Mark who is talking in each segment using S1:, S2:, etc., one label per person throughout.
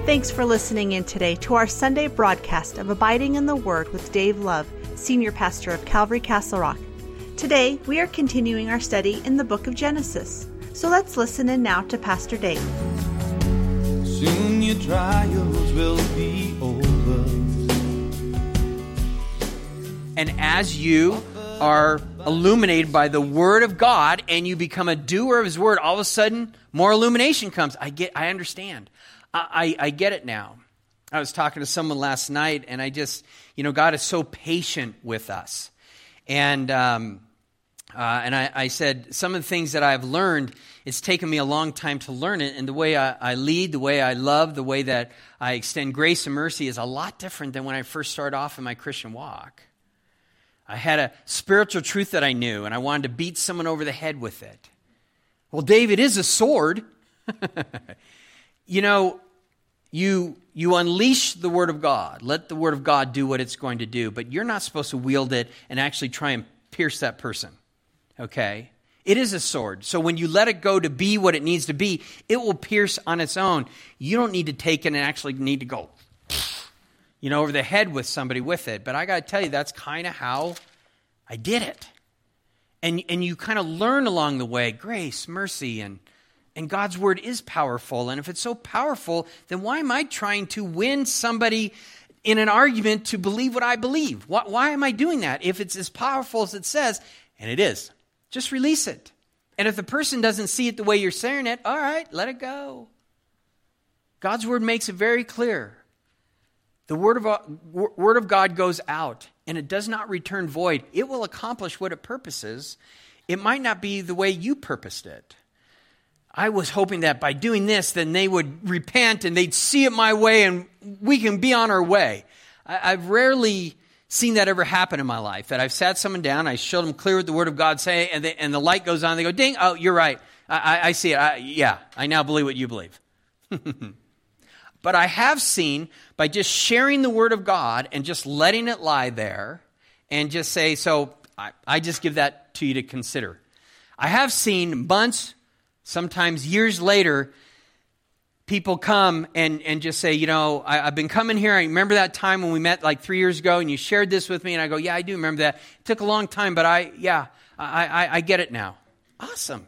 S1: Thanks for listening in today to our Sunday broadcast of Abiding in the Word with Dave Love, Senior Pastor of Calvary Castle Rock. Today, we are continuing our study in the book of Genesis. So let's listen in now to Pastor Dave.
S2: Soon your trials will be over.
S3: And as you are illuminated by the Word of God and you become a doer of His Word, all of a sudden, more illumination comes. I understand. I get it now. I was talking to someone last night, and God is so patient with us. And I said, some of the things that I've learned, it's taken me a long time to learn it, and the way I lead, the way I love, the way that I extend grace and mercy is a lot different than when I first started off in my Christian walk. I had a spiritual truth that I knew, and I wanted to beat someone over the head with it. Well, Dave, it is a sword. You unleash the Word of God. Let the Word of God do what it's going to do, but you're not supposed to wield it and actually try and pierce that person, okay? It is a sword, so when you let it go to be what it needs to be, it will pierce on its own. You don't need to take it and actually need to go, over the head with somebody with it, but I got to tell you, that's kind of how I did it. And you kind of learn along the way, grace, mercy, and God's Word is powerful. And if it's so powerful, then why am I trying to win somebody in an argument to believe what I believe? Why am I doing that? If it's as powerful as it says, and it is, just release it. And if the person doesn't see it the way you're saying it, all right, let it go. God's Word makes it very clear. The Word of God goes out, and it does not return void. It will accomplish what it purposes. It might not be the way you purposed it. I was hoping that by doing this, then they would repent and they'd see it my way and we can be on our way. I've rarely seen that ever happen in my life, that I've sat someone down, I showed them clear what the Word of God say, and the light goes on, and they go, ding, oh, you're right. I see it. I now believe what you believe. But I have seen, by just sharing the Word of God and just letting it lie there and just say, so I just give that to you to consider. I have seen months, sometimes years later, people come and just say, I've been coming here. I remember that time when we met like 3 years ago and you shared this with me. And I go, yeah, I do remember that. It took a long time, but I get it now. Awesome,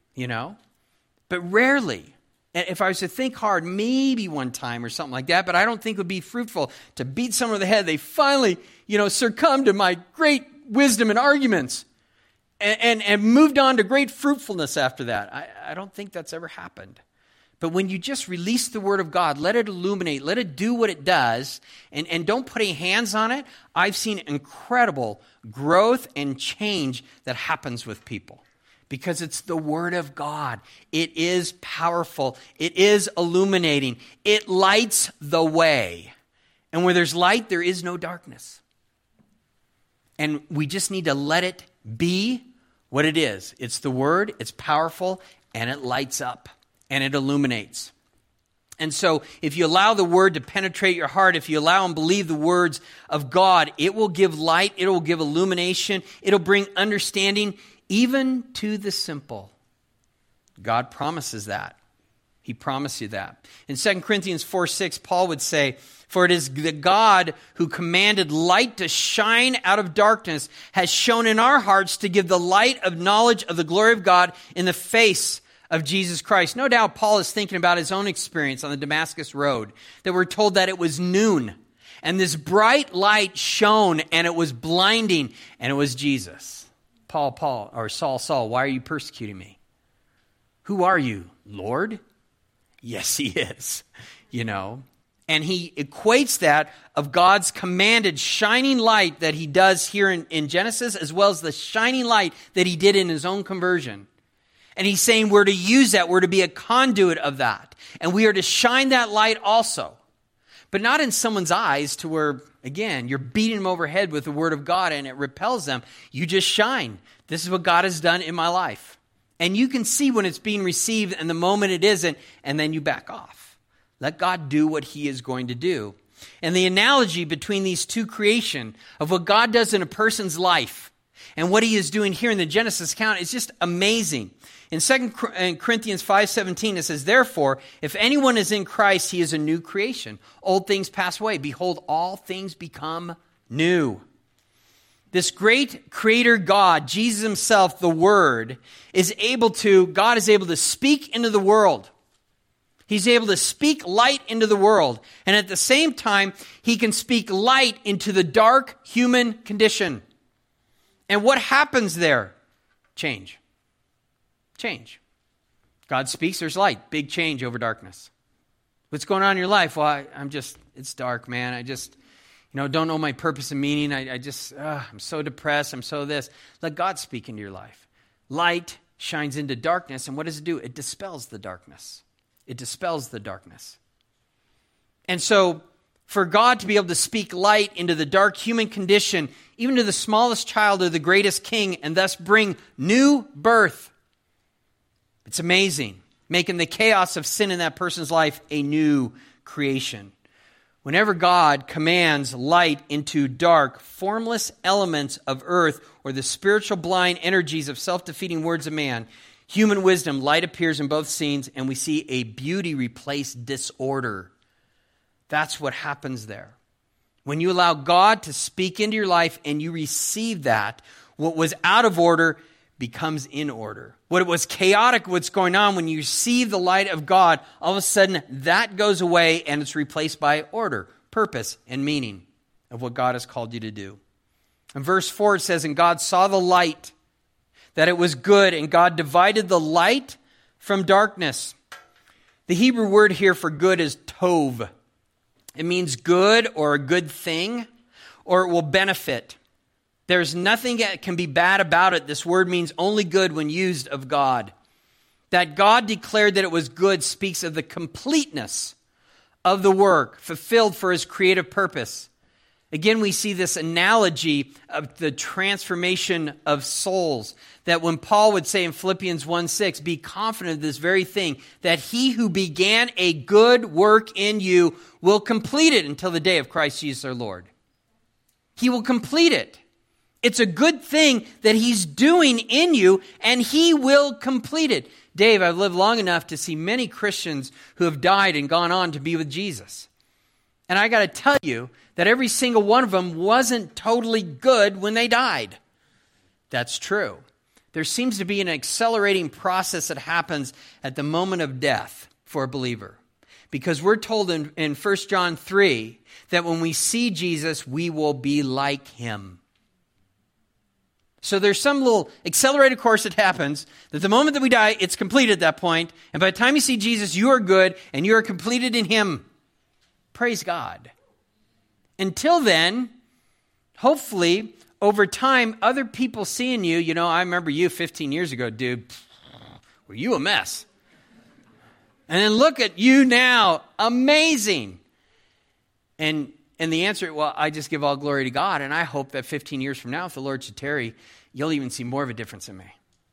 S3: But rarely, and if I was to think hard, maybe one time or something like that, but I don't think it would be fruitful to beat someone over the head. They finally, succumbed to my great wisdom and arguments. And moved on to great fruitfulness after that. I don't think that's ever happened. But when you just release the Word of God, let it illuminate, let it do what it does, and don't put any hands on it, I've seen incredible growth and change that happens with people. Because it's the Word of God. It is powerful. It is illuminating. It lights the way. And where there's light, there is no darkness. And we just need to let it be what it is. It's the Word, it's powerful, and it lights up, and it illuminates. And so if you allow the Word to penetrate your heart, if you allow and believe the words of God, it will give light, it will give illumination, it'll bring understanding, even to the simple. God promises that. He promised you that. In 2 Corinthians 4:6, Paul would say, for it is the God who commanded light to shine out of darkness has shone in our hearts to give the light of knowledge of the glory of God in the face of Jesus Christ. No doubt Paul is thinking about his own experience on the Damascus Road, that we're told that it was noon, and this bright light shone, and it was blinding, and it was Jesus. Saul, why are you persecuting me? Who are you, Lord? Yes, he is, And he equates that of God's commanded shining light that he does here in Genesis, as well as the shining light that he did in his own conversion. And he's saying we're to use that, we're to be a conduit of that. And we are to shine that light also. But not in someone's eyes to where, again, you're beating them overhead with the Word of God and it repels them. You just shine. This is what God has done in my life. And you can see when it's being received and the moment it isn't, and then you back off. Let God do what He is going to do. And the analogy between these two creation of what God does in a person's life And what he is doing here in the Genesis account is just amazing. In 2 Corinthians 5:17, it says, "Therefore, if anyone is in Christ, he is a new creation. Old things pass away. Behold, all things become new." This great creator God, Jesus himself, the Word, God is able to speak into the world. He's able to speak light into the world. And at the same time, he can speak light into the dark human condition. And what happens there? Change. God speaks, there's light. Big change over darkness. What's going on in your life? Well, it's dark, man. I just, don't know my purpose and meaning. I'm so depressed. I'm so this. Let God speak into your life. Light shines into darkness, and what does it do? It dispels the darkness. And so, for God to be able to speak light into the dark human condition, even to the smallest child or the greatest king, and thus bring new birth, it's amazing, making the chaos of sin in that person's life a new creation. Whenever God commands light into dark, formless elements of earth or the spiritual blind energies of self-defeating words of man, human wisdom, light appears in both scenes, and we see a beauty replace disorder. That's what happens there. When you allow God to speak into your life and you receive that, what was out of order becomes in order. What was chaotic, what's going on, when you receive the light of God, all of a sudden that goes away and it's replaced by order, purpose, and meaning of what God has called you to do. In verse 4 it says, "And God saw the light, that it was good, and God divided the light from darkness." The Hebrew word here for good is tov. It means good or a good thing, or it will benefit. There's nothing that can be bad about it. This word means only good when used of God. That God declared that it was good speaks of the completeness of the work fulfilled for his creative purpose. Again, we see this analogy of the transformation of souls. That when Paul would say in Philippians 1:6, "Be confident of this very thing, that he who began a good work in you will complete it until the day of Christ Jesus our Lord." He will complete it. It's a good thing that he's doing in you, and he will complete it. Dave, I've lived long enough to see many Christians who have died and gone on to be with Jesus. And I got to tell you that every single one of them wasn't totally good when they died. That's true. There seems to be an accelerating process that happens at the moment of death for a believer. Because we're told in 1 John 3 that when we see Jesus, we will be like him. So there's some little accelerated course that happens that the moment that we die, it's complete at that point. And by the time you see Jesus, you are good and you are completed in him. Praise God. Until then, hopefully, over time, other people seeing you, I remember you 15 years ago, dude, were you a mess? And then look at you now, amazing. And the answer, well, I just give all glory to God, and I hope that 15 years from now, if the Lord should tarry, you'll even see more of a difference in me.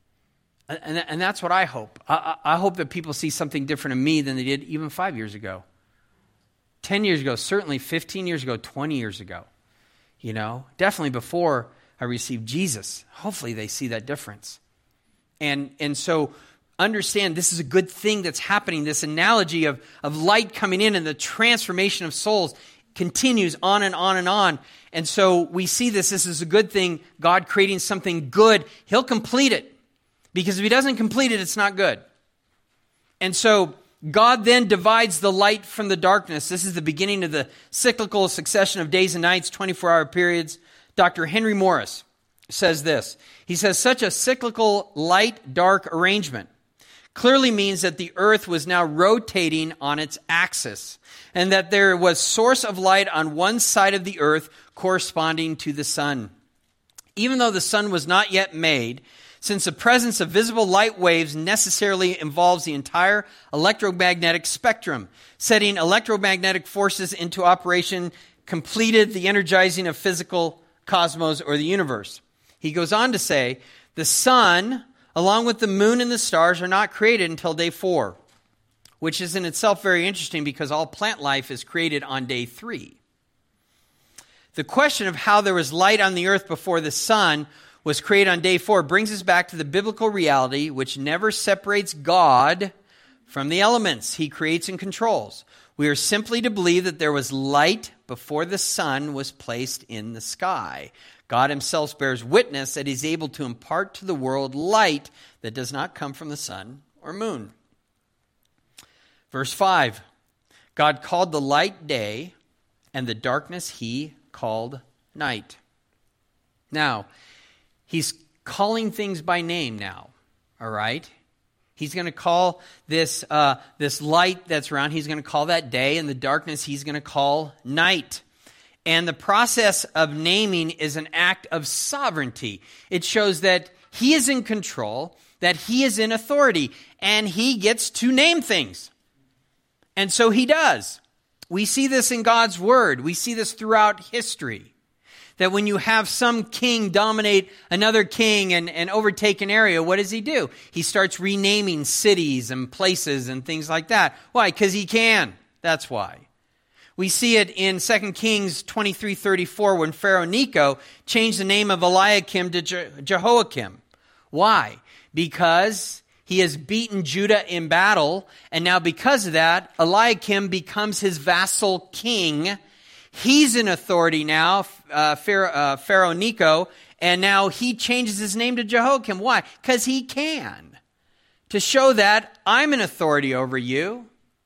S3: And that's what I hope. I hope that people see something different in me than they did even 5 years ago. 10 years ago, certainly 15 years ago, 20 years ago. Definitely before I received Jesus. Hopefully they see that difference. And so understand this is a good thing that's happening. This analogy of light coming in and the transformation of souls continues on and on and on. And so we see this is a good thing. God creating something good, he'll complete it. Because if he doesn't complete it, it's not good. And so God then divides the light from the darkness. This is the beginning of the cyclical succession of days and nights, 24-hour periods. Dr. Henry Morris says this. He says, "Such a cyclical light-dark arrangement clearly means that the earth was now rotating on its axis, and that there was source of light on one side of the earth corresponding to the sun. Even though the sun was not yet made, since the presence of visible light waves necessarily involves the entire electromagnetic spectrum, setting electromagnetic forces into operation completed the energizing of physical cosmos or the universe." He goes on to say, "The sun, along with the moon and the stars, are not created until day 4, which is in itself very interesting because all plant life is created on day 3. The question of how there was light on the earth before the sun was created on day 4 brings us back to the biblical reality which never separates God from the elements He creates and controls. We are simply to believe that there was light before the sun was placed in the sky. God Himself bears witness that He's able to impart to the world light that does not come from the sun or moon. Verse 5, God called the light day, and the darkness He called night. Now, He's calling things by name now, all right? He's going to call this light that's around, He's going to call that day, and the darkness He's going to call night. And the process of naming is an act of sovereignty. It shows that He is in control, that He is in authority, and He gets to name things. And so He does. We see this in God's Word. We see this throughout history. That when you have some king dominate another king and overtake an area, what does he do? He starts renaming cities and places and things like that. Why? Because he can. That's why. We see it in 2 Kings 23:34 when Pharaoh Necho changed the name of Eliakim to Jehoiakim. Why? Because he has beaten Judah in battle, and now because of that, Eliakim becomes his vassal king. He's in authority now, Pharaoh Necho, and now he changes his name to Jehoiakim. Why? Because he can. To show that I'm in authority over you,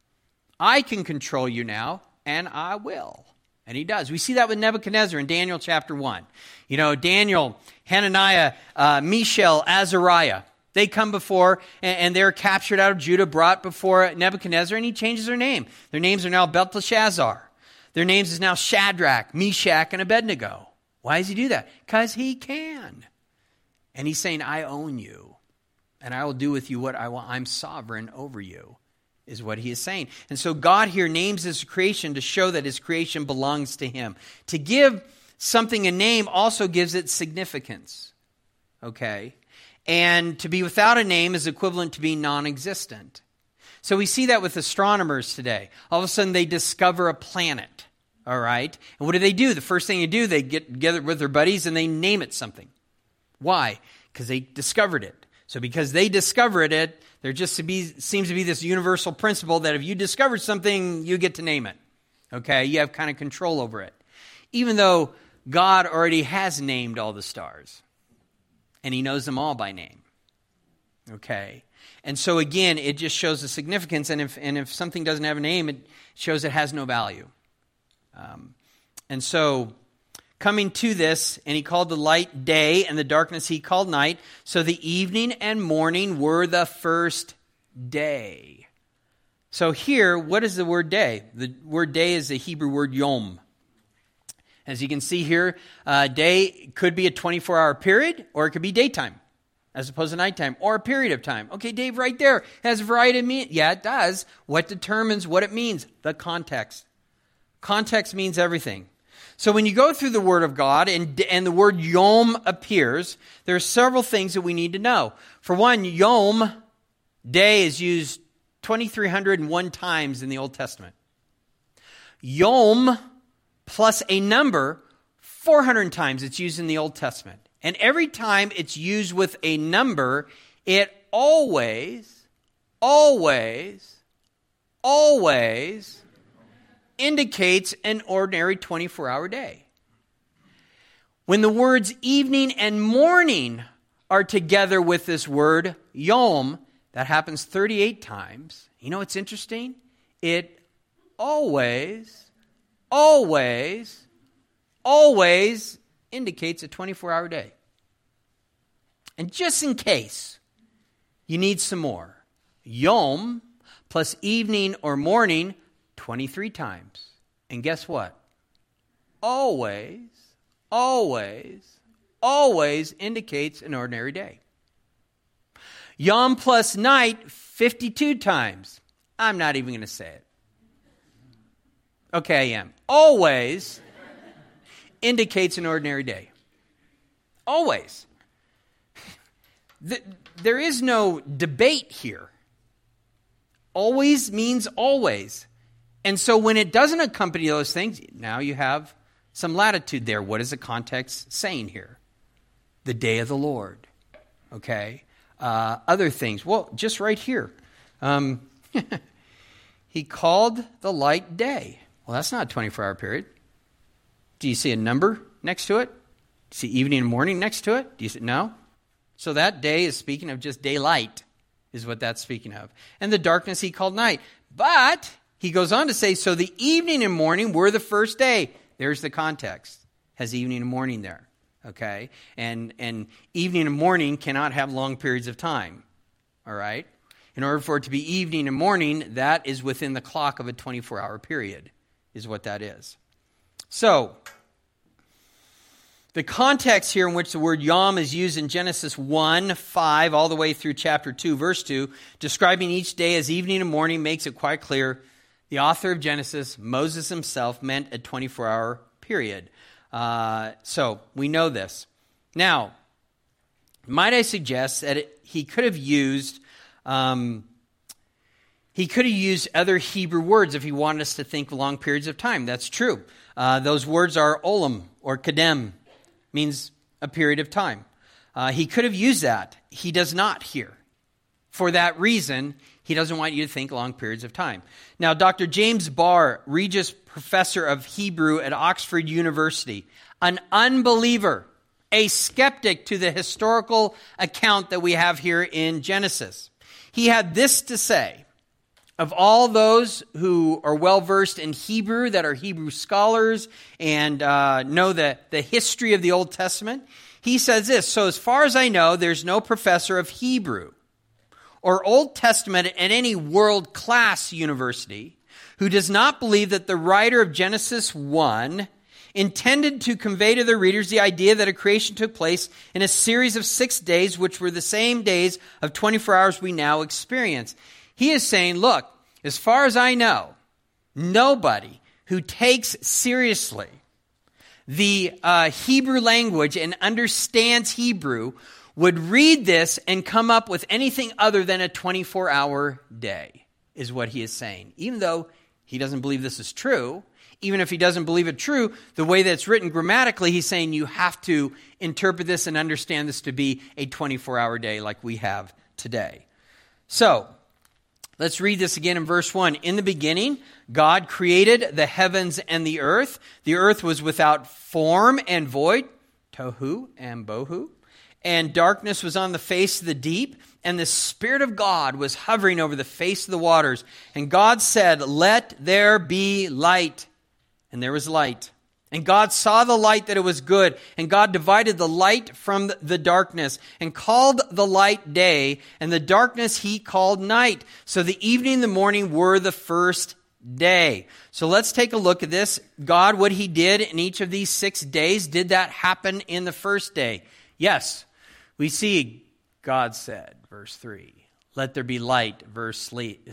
S3: I can control you now, and I will. And he does. We see that with Nebuchadnezzar in Daniel chapter 1. You know, Daniel, Hananiah, Mishael, Azariah, they come before, and they're captured out of Judah, brought before Nebuchadnezzar, and he changes their name. Their names are now Belteshazzar. Their names is now Shadrach, Meshach, and Abednego. Why does he do that? Because he can. And he's saying, I own you, and I will do with you what I want. I'm sovereign over you, is what he is saying. And so God here names his creation to show that his creation belongs to him. To give something a name also gives it significance. Okay? And to be without a name is equivalent to being non-existent. So we see that with astronomers today. All of a sudden they discover a planet, all right? And what do? The first thing they do, they get together with their buddies and they name it something. Why? Because they discovered it. So because they discovered it, there just seems to be this universal principle that if you discover something, you get to name it, okay? You have kind of control over it. Even though God already has named all the stars, and he knows them all by name, okay? And so again, it just shows the significance, and if something doesn't have a name, it shows it has no value. And so, coming to this, and he called the light day, and the darkness he called night. So the evening and morning were the first day. So here, what is the word day? The word day is the Hebrew word yom. As you can see here, day could be a 24-hour period, or it could be daytime, as opposed to nighttime, or a period of time. Okay, Dave, right there has a variety of meaning. Yeah, it does. What determines what it means? The context. Context means everything. So when you go through the Word of God and the word yom appears, there are several things that we need to know. For one, yom, day, is used 2,301 times in the Old Testament. Yom plus a number, 400 times it's used in the Old Testament. And every time it's used with a number, it always indicates an ordinary 24-hour day. When the words evening and morning are together with this word yom, that happens 38 times. You know what's interesting? It always indicates a 24-hour day. And just in case you need some more, yom plus evening or morning 23 times. And guess what? Always indicates an ordinary day. Yom plus night 52 times. I'm not even going to say it. Okay, I am. Always indicates an ordinary day. Always. There is no debate here. Always means always. And so when it doesn't accompany those things, now you have some latitude there. What is the context saying here? the day of the Lord. Okay? Other things. Well, just right here. He called the light day. Well, that's not a 24-hour period. Do you see a number next to it? Do you see evening and morning next to it? Do you see, no? So that day is speaking of just daylight, is what that's speaking of. And the darkness he called night. But he goes on to say, so the evening and morning were the first day. There's the context. Has evening and morning there. Okay? And evening and morning cannot have long periods of time. All right? In order for it to be evening and morning, that is within the clock of a 24-hour period, is what that is. So, the context here in which the word yom is used in Genesis 1:5 all the way through chapter 2, verse 2, describing each day as evening and morning makes it quite clear. The author of Genesis, Moses himself, meant a 24-hour period. So, we know this. Now, might I suggest that he could have used other Hebrew words if he wanted us to think long periods of time. That's true. Those words are olam or kadem, means a period of time. He could have used that. He does not here. For that reason, he doesn't want you to think long periods of time. Now, Dr. James Barr, Regius Professor of Hebrew at Oxford University, an unbeliever, a skeptic to the historical account that we have here in Genesis. He had this to say, of all those who are well-versed in Hebrew, that are Hebrew scholars and know the history of the Old Testament, he says this, so as far as I know, there's no professor of Hebrew or Old Testament at any world-class university who does not believe that the writer of Genesis 1 intended to convey to the readers the idea that a creation took place in a series of 6 days, which were the same days of 24 hours we now experience. He is saying, look, as far as I know, nobody who takes seriously the Hebrew language and understands Hebrew would read this and come up with anything other than a 24-hour day, is what he is saying. Even though he doesn't believe this is true, even if he doesn't believe it true, the way that it's written grammatically, he's saying you have to interpret this and understand this to be a 24-hour day like we have today. So, let's read this again in verse 1. In the beginning, God created the heavens and the earth. The earth was without form and void, tohu and bohu, and darkness was on the face of the deep, and the Spirit of God was hovering over the face of the waters. And God said, let there be light. And there was light. And God saw the light that it was good. And God divided the light from the darkness and called the light day, and the darkness he called night. So the evening and the morning were the first day. So let's take a look at this. God, what he did in each of these 6 days, did that happen in the first day? Yes. We see God said, verse 3, let there be light, verse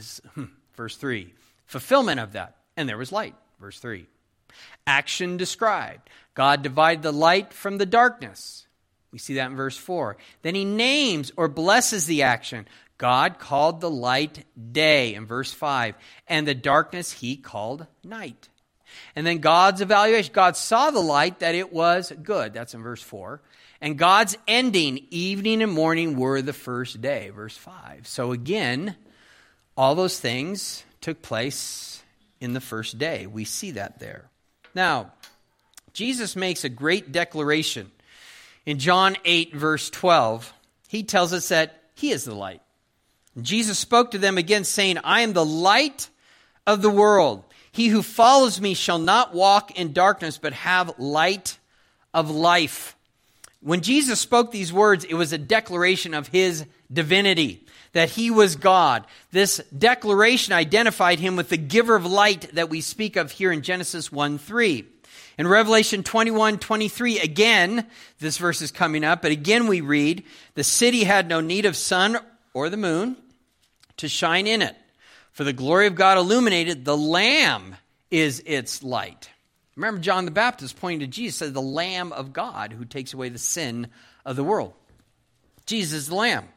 S3: 3. Fulfillment of that. And there was light, verse 3. Action described. God divided the light from the darkness. We see that in verse 4. Then he names or blesses the action. God called the light day in verse 5. And the darkness he called night. And then God's evaluation. God saw the light that it was good. That's in verse 4. And God's ending, evening and morning were the first day. Verse 5. So again, all those things took place in the first day. We see that there. Now, Jesus makes a great declaration. In John 8, verse 12, he tells us that he is the light. And Jesus spoke to them again, saying, I am the light of the world. He who follows me shall not walk in darkness, but have light of life. When Jesus spoke these words, it was a declaration of his divinity, that he was God. This declaration identified him with the giver of light that we speak of here in Genesis 1:3. In Revelation 21:23, again, this verse is coming up, but again we read, the city had no need of sun or the moon to shine in it, for the glory of God illuminated, the Lamb is its light. Remember, John the Baptist pointing to Jesus said, the Lamb of God who takes away the sin of the world. Jesus is the Lamb.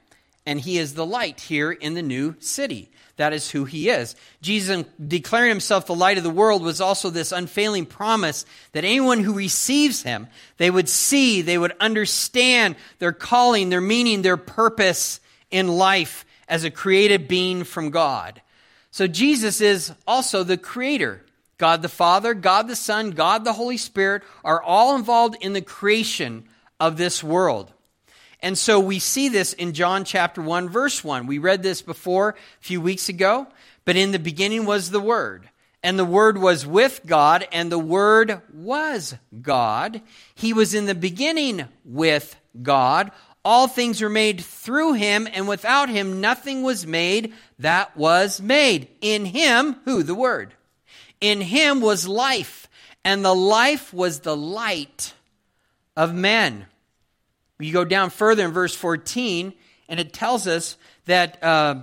S3: and he is the light here in the new city. That is who he is. Jesus, declaring himself the light of the world, was also this unfailing promise that anyone who receives him, they would see, they would understand their calling, their meaning, their purpose in life as a created being from God. So Jesus is also the creator. God the Father, God the Son, God the Holy Spirit are all involved in the creation of this world. And so we see this in John chapter 1, verse 1. We read this before a few weeks ago. But in the beginning was the Word, and the Word was with God, and the Word was God. He was in the beginning with God. All things were made through him, and without him nothing was made that was made. In him, who? The Word. In him was life, and the life was the light of men. You go down further in verse 14, and it tells us that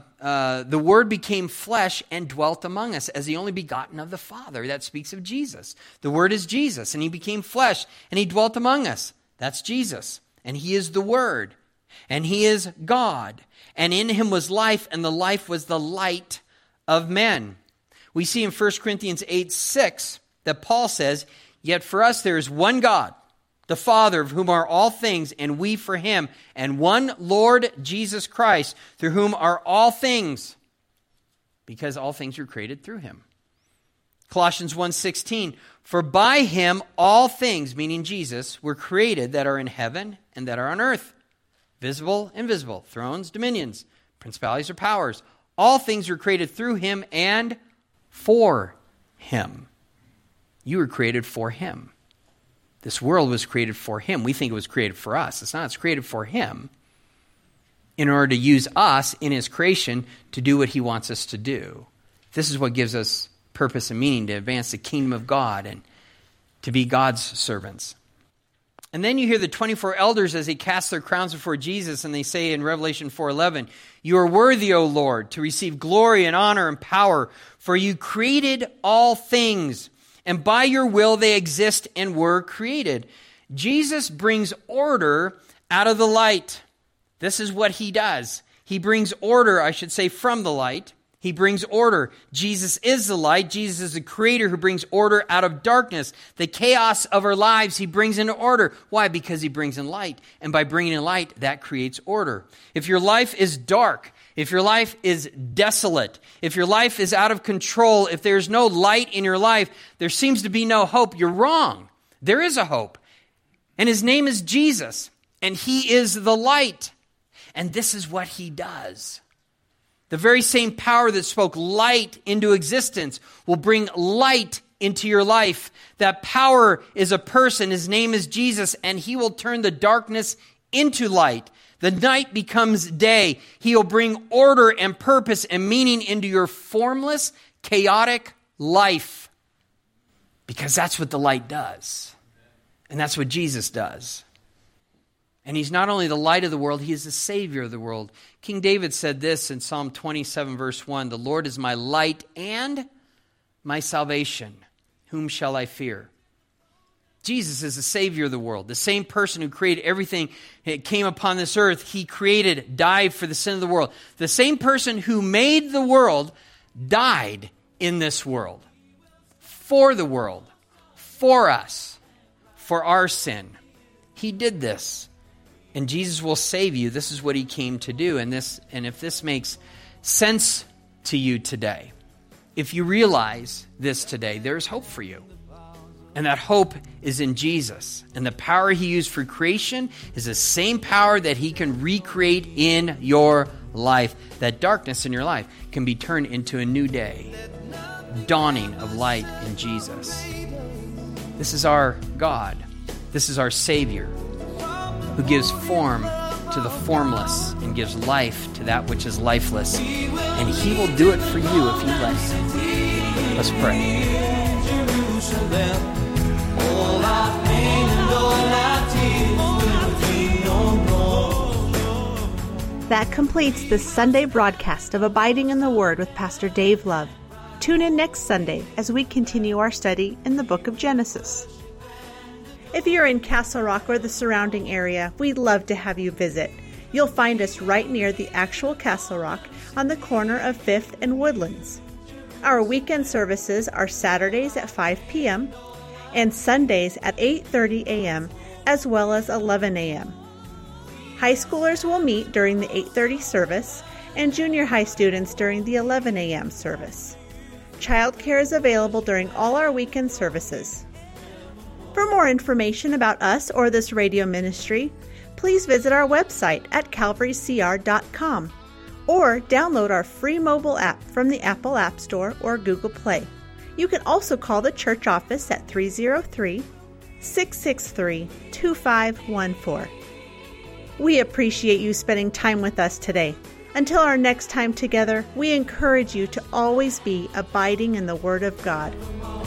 S3: the Word became flesh and dwelt among us as the only begotten of the Father. That speaks of Jesus. The Word is Jesus, and he became flesh, and he dwelt among us. That's Jesus. And he is the Word, and he is God. And in him was life, and the life was the light of men. We see in 1 Corinthians 8:6 that Paul says, "Yet for us there is one God, the Father, of whom are all things, and we for him, and one Lord Jesus Christ, through whom are all things, because all things were created through him." Colossians 1:16, "For by him all things," meaning Jesus, "were created that are in heaven and that are on earth, visible, invisible, thrones, dominions, principalities or powers. All things were created through him and for him." You were created for him. This world was created for him. We think it was created for us. It's not. It's created for him in order to use us in his creation to do what he wants us to do. This is what gives us purpose and meaning, to advance the kingdom of God and to be God's servants. And then you hear the 24 elders as they cast their crowns before Jesus, and they say in Revelation 4:11, "You are worthy, O Lord, to receive glory and honor and power, for you created all things, and by your will they exist and were created." Jesus brings order out of the light. This is what he does. He brings order, I should say, from the light. He brings order. Jesus is the light. Jesus is the creator who brings order out of darkness. The chaos of our lives, he brings into order. Why? Because he brings in light. And by bringing in light, that creates order. If your life is dark, if your life is desolate, if your life is out of control, if there's no light in your life, there seems to be no hope, you're wrong. There is a hope. And his name is Jesus. And he is the light. And this is what he does. The very same power that spoke light into existence will bring light into your life. That power is a person. His name is Jesus, and he will turn the darkness into light. The night becomes day. He will bring order and purpose and meaning into your formless, chaotic life. Because that's what the light does. And that's what Jesus does. And he's not only the light of the world, he is the Savior of the world. King David said this in Psalm 27, verse 1, "The Lord is my light and my salvation. Whom shall I fear?" Jesus is the Savior of the world. The same person who created everything that came upon this earth, he created, died for the sin of the world. The same person who made the world died in this world. For the world. For us. For our sin. He did this. And Jesus will save you. This is what he came to do. And if this makes sense to you today, if you realize this today, there's hope for you. And that hope is in Jesus. And the power he used for creation is the same power that he can recreate in your life. That darkness in your life can be turned into a new day. Dawning of light in Jesus. This is our God. This is our Savior, who gives form to the formless and gives life to that which is lifeless. And he will do it for you if you let him. Let's pray.
S1: That completes this Sunday broadcast of Abiding in the Word with Pastor Dave Love. Tune in next Sunday as we continue our study in the book of Genesis. If you're in Castle Rock or the surrounding area, we'd love to have you visit. You'll find us right near the actual Castle Rock on the corner of 5th and Woodlands. Our weekend services are Saturdays at 5 p.m. and Sundays at 8:30 a.m. as well as 11 a.m. High schoolers will meet during the 8:30 service and junior high students during the 11 a.m. service. Childcare is available during all our weekend services. For more information about us or this radio ministry, please visit our website at calvarycr.com or download our free mobile app from the Apple App Store or Google Play. You can also call the church office at 303-663-2514. We appreciate you spending time with us today. Until our next time together, we encourage you to always be abiding in the Word of God.